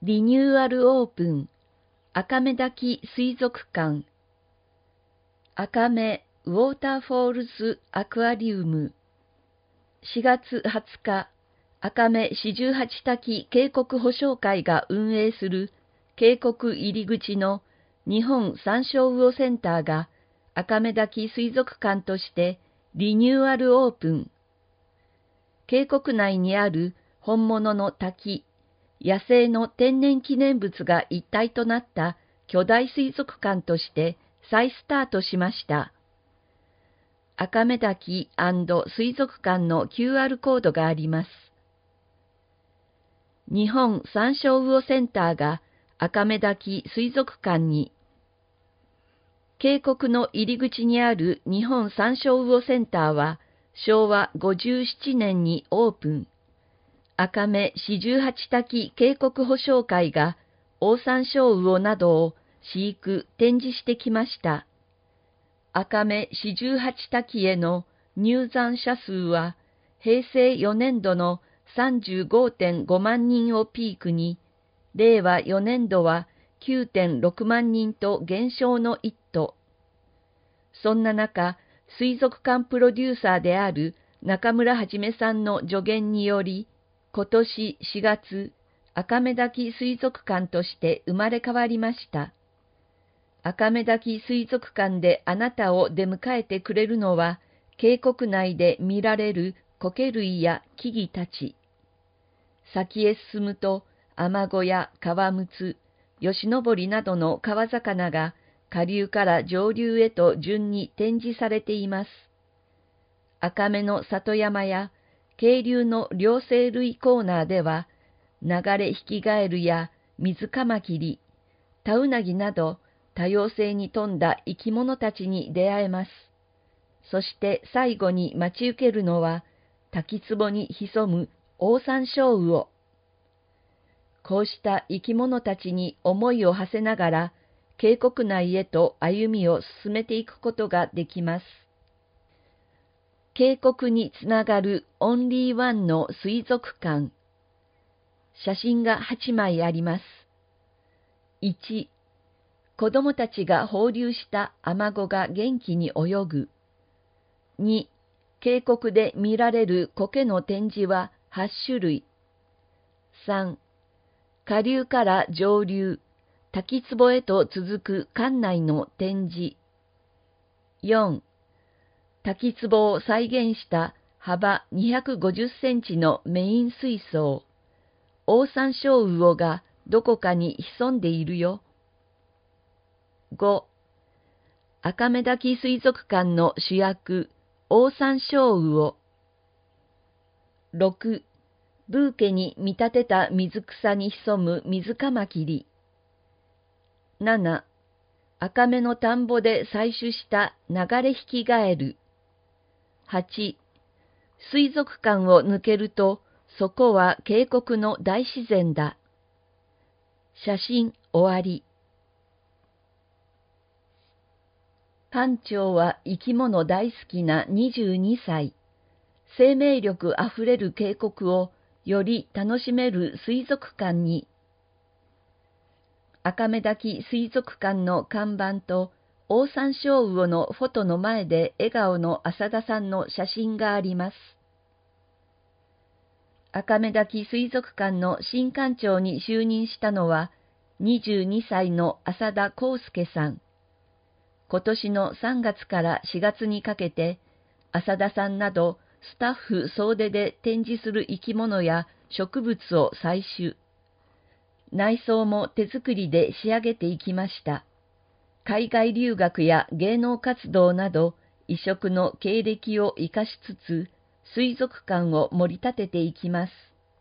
リニューアルオープン、赤目滝水族館、赤目ウォーターフォールズアクアリウム、4月20日、赤目四十八滝渓谷保障会が運営する渓谷入り口の日本サンショウウオセンターが赤目滝水族館としてリニューアルオープン。渓谷内にある本物の滝、野生の天然記念物が一体となった巨大水族館として再スタートしました。赤目滝&水族館の QR コードがあります。日本サンショウウオセンターが赤目滝水族館に、渓谷の入り口にある日本サンショウウオセンターは昭和57年にオープン。赤目四十八滝渓谷保障会がオオサンショウウオなどを飼育・展示してきました。赤目四十八滝への入山者数は平成4年度の 35.5 万人をピークに、令和4年度は 9.6 万人と減少の一途。そんな中、水族館プロデューサーである中村はじめさんの助言により、今年4月、赤目滝水族館として生まれ変わりました。赤目滝水族館であなたを出迎えてくれるのは、渓谷内で見られる苔類や木々たち。先へ進むと、アマゴやカワムツ、ヨシノボリなどの川魚が下流から上流へと順に展示されています。赤目の里山や渓流の両生類コーナーでは、流れ引きガエルや水カマキリ、タウナギなど、多様性に富んだ生き物たちに出会えます。そして最後に待ち受けるのは、滝壺に潜むオオサンショウウオ。こうした生き物たちに思いを馳せながら、渓谷内へと歩みを進めていくことができます。渓谷につながるオンリーワンの水族館。写真が8枚あります。1、子供たちが放流したアマゴが元気に泳ぐ。2、渓谷で見られる苔の展示は8種類。3、下流から上流、滝壺へと続く館内の展示。4、滝壺を再現した幅250センチのメイン水槽。オオサンショウウオがどこかに潜んでいるよ。5、赤目滝水族館の主役、オオサンショウウオ。6、ブーケに見立てた水草に潜む水カマキリ。7、赤目の田んぼで採取した流れ引きガエル。8、水族館を抜けると、そこは渓谷の大自然だ。写真終わり。館長は生き物大好きな22歳。生命力あふれる渓谷をより楽しめる水族館に。赤目滝水族館の看板とオオサンショウウオのフォトの前で笑顔の浅田さんの写真があります。赤目滝水族館の新館長に就任したのは22歳の浅田康介さん。今年の3月から4月にかけて、浅田さんなどスタッフ総出で展示する生き物や植物を採取。内装も手作りで仕上げていきました。海外留学や芸能活動など異色の経歴を生かしつつ、水族館を盛り立てていきます。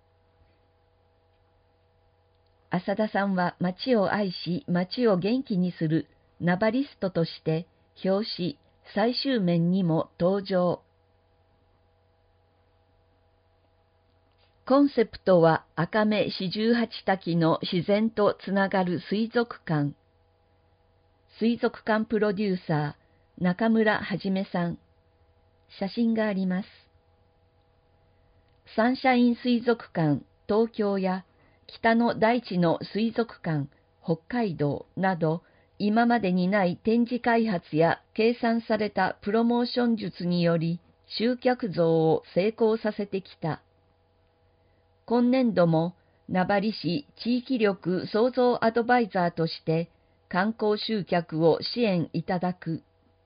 浅田さんは街を愛し、街を元気にするナバリストとして、表紙、最終面にも登場。コンセプトは赤目四十八滝の自然とつながる水族館。水族館プロデューサー、中村はじめさん。写真があります。サンシャイン水族館東京や北の大地の水族館、北海道など、今までにない展示開発や計算されたプロモーション術により集客増を成功させてきた。今年度も名張市地域力創造アドバイザーとして観光集客を支援いただく。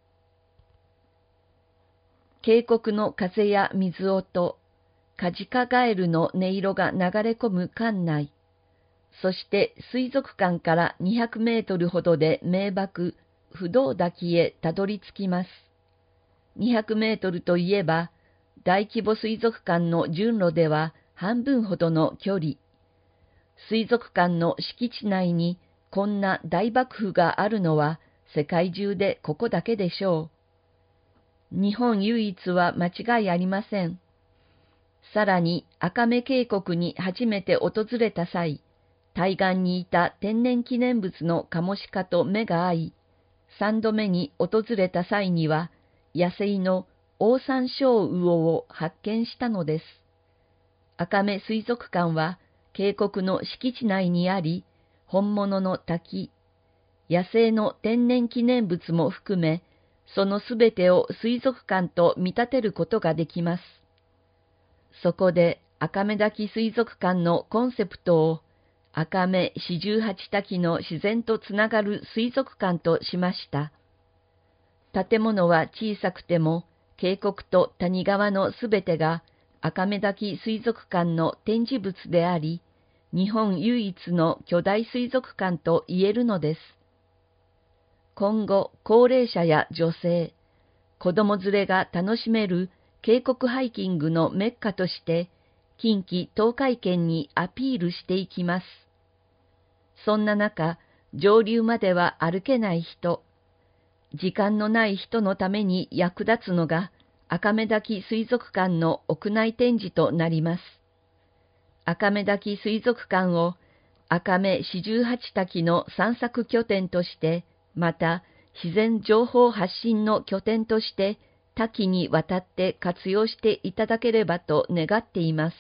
渓谷の風や水音、カジカガエルの音色が流れ込む館内、そして水族館から200メートルほどで名瀑、不動滝へたどり着きます。200メートルといえば、大規模水族館の順路では半分ほどの距離。水族館の敷地内にこんな大瀑布があるのは世界中でここだけでしょう。日本唯一は間違いありません。さらに赤目渓谷に初めて訪れた際、対岸にいた天然記念物のカモシカと目が合い、3度目に訪れた際には野生のオオサンショウウオを発見したのです。赤目水族館は渓谷の敷地内にあり、本物の滝、野生の天然記念物も含め、そのすべてを水族館と見立てることができます。そこで赤目滝水族館のコンセプトを赤目四十八滝の自然とつながる水族館としました。建物は小さくても渓谷と谷川のすべてが赤目滝水族館の展示物であり、日本唯一の巨大水族館と言えるのです。今後、高齢者や女性、子供連れが楽しめる渓谷ハイキングのメッカとして、近畿東海圏にアピールしていきます。そんな中、上流までは歩けない人、時間のない人のために役立つのが赤目滝水族館の屋内展示となります。赤目滝水族館を赤目四十八滝の散策拠点として、また自然情報発信の拠点として多岐にわたって活用していただければと願っています。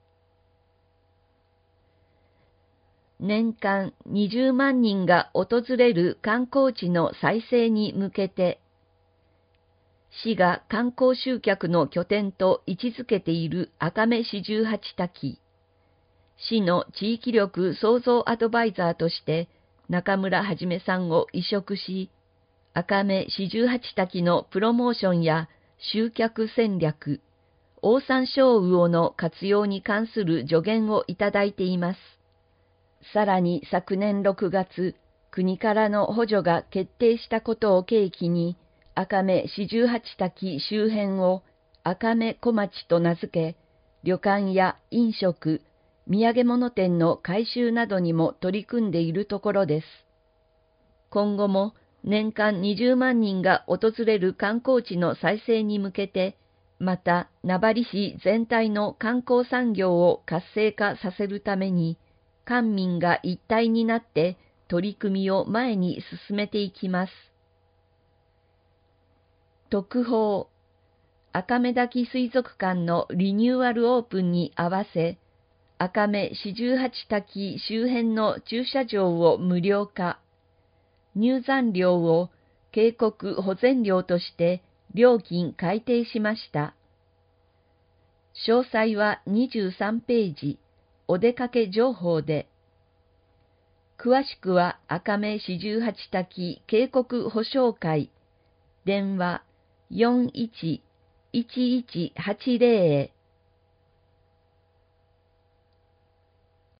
年間20万人が訪れる観光地の再生に向けて、市が観光集客の拠点と位置づけている赤目四十八滝、市の地域力創造アドバイザーとして中村はじめさんを委嘱し、赤目四十八滝のプロモーションや集客戦略、オオサンショウウオの活用に関する助言をいただいています。さらに昨年6月、国からの補助が決定したことを契機に、赤目四十八滝周辺を赤目小町と名付け、旅館や飲食、土産物店の改修などにも取り組んでいるところです。今後も年間20万人が訪れる観光地の再生に向けて、また名張市全体の観光産業を活性化させるために、官民が一体になって取り組みを前に進めていきます。特報、赤目滝水族館のリニューアルオープンに合わせ、赤目四十八滝周辺の駐車場を無料化、入山料を渓谷保全料として料金改定しました。詳細は23ページ、お出かけ情報で。詳しくは赤目四十八滝渓谷保証会、電話411180